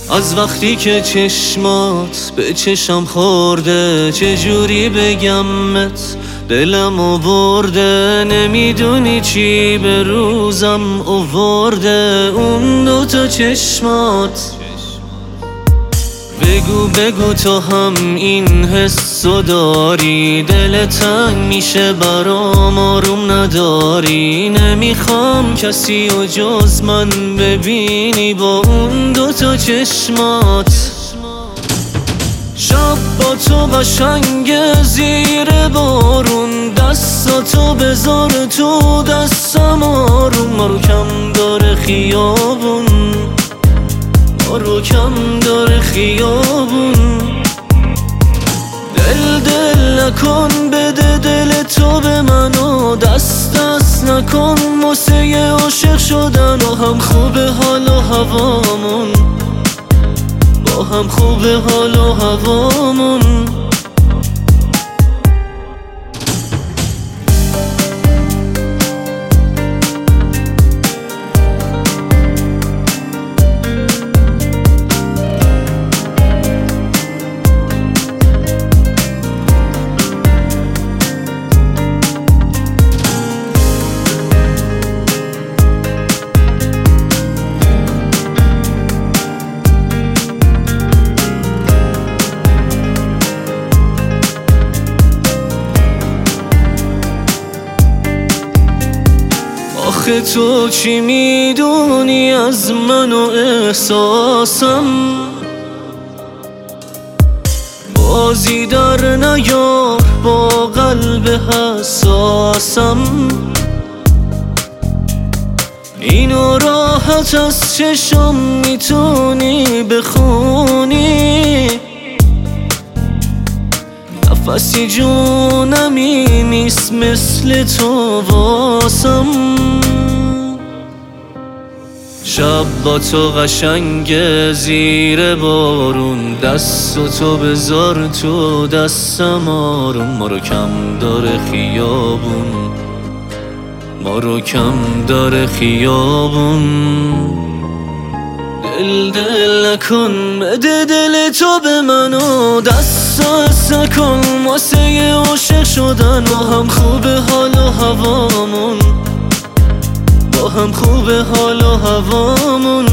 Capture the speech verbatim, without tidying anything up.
از وقتی که چشمات به چشم خورده، چجوری بگمت دلمو برده. نمیدونی چی به روزم آورده اون دوتا چشمات. بگو بگو تو هم این حسو داری، دل تنگ میشه برام آروم نداری. نمیخوام کسی و جز من ببینی با اون دوتا چشمات. شب با تو قشنگ زیر بارون، دستاتو بذار تو دستم آروم. ما رو کم داره خیابون، ما رو کم داره خیابون. دل دل نکن بده دل تو به منو، دست دست نکن واسه عاشق شدن. و هم خوبه حال و هوامون، با هم خوبه حال و هوامون. آخه تو چی میدونی از من و احساسم؟ بازی در نیار با قلب حساسم. اینو راحت از چشم میتونی بخونی، نفسی جونمی نیست مثل تو واسم. شب با تو قشنگ زیر بارون، دست و تو بذار تو دستم آروم. ما رو کم داره خیابون، ما رو کم داره خیابون. دل دل نکن بده دل تو به منو، دست دست نکن واسه عاشق شدن. و هم خوبه حال و هوامون، با هم خوبه حال و هوامون.